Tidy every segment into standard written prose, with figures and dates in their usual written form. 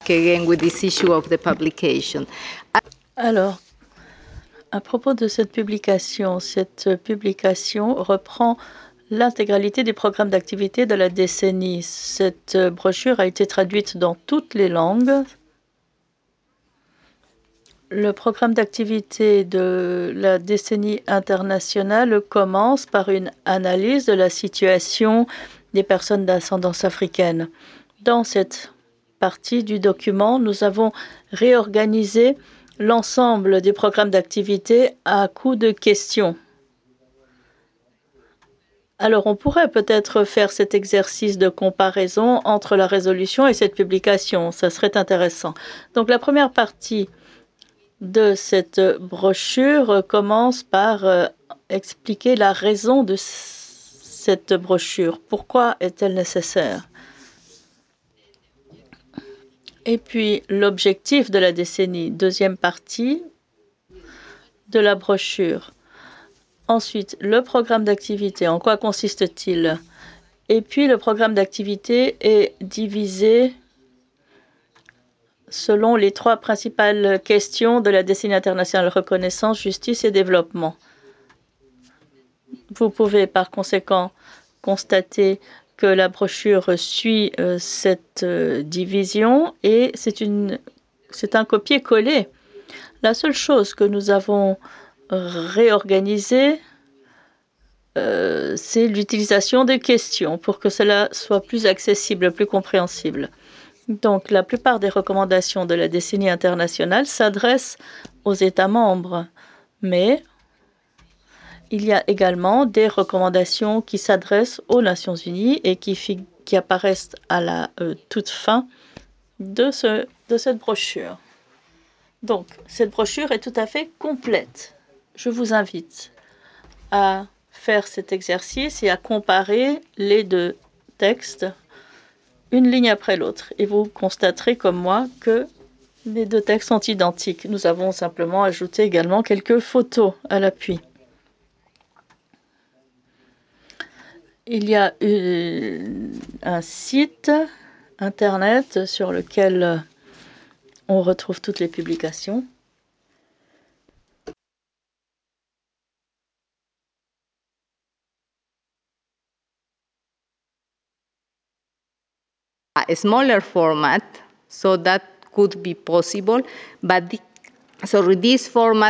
again with this issue of the publication. Alors, à propos de cette publication reprend l'intégralité des programmes d'activité de la décennie. Cette brochure a été traduite dans toutes les langues. Le programme d'activité de la décennie internationale commence par une analyse de la situation des personnes d'ascendance africaine. Dans cette partie du document, nous avons réorganisé l'ensemble des programmes d'activité à coup de questions. Alors, on pourrait peut-être faire cet exercice de comparaison entre la résolution et cette publication. Ça serait intéressant. Donc, la première partie de cette brochure commence par expliquer la raison de cette brochure. Pourquoi est-elle nécessaire? Et puis, l'objectif de la décennie, deuxième partie de la brochure. Ensuite, le programme d'activité, en quoi consiste-t-il? Et puis, le programme d'activité est divisé selon les trois principales questions de la décennie internationale: reconnaissance, justice et développement. Vous pouvez par conséquent constater que la brochure suit cette division et c'est un copier-coller. La seule chose que nous avons réorganisée, c'est l'utilisation des questions pour que cela soit plus accessible, plus compréhensible. Donc, la plupart des recommandations de la décennie internationale s'adressent aux États membres, mais il y a également des recommandations qui s'adressent aux Nations unies et qui apparaissent à la toute fin de cette brochure. Donc, cette brochure est tout à fait complète. Je vous invite à faire cet exercice et à comparer les deux textes une ligne après l'autre. Et vous constaterez comme moi que les deux textes sont identiques. Nous avons simplement ajouté également quelques photos à l'appui. Il y a un site internet sur lequel on retrouve toutes les publications. A smaller format, so that could be possible, but this format.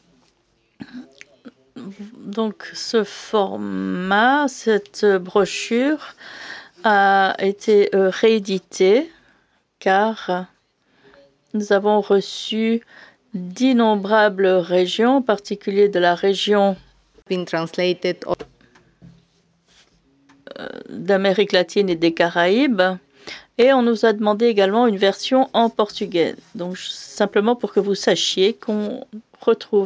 Donc, ce format, cette brochure a été réédité car nous avons reçu d'innombrables régions, en particulier de la région d'Amérique latine et des Caraïbes. Et on nous a demandé également une version en portugais. Donc, simplement pour que vous sachiez qu'on retrouve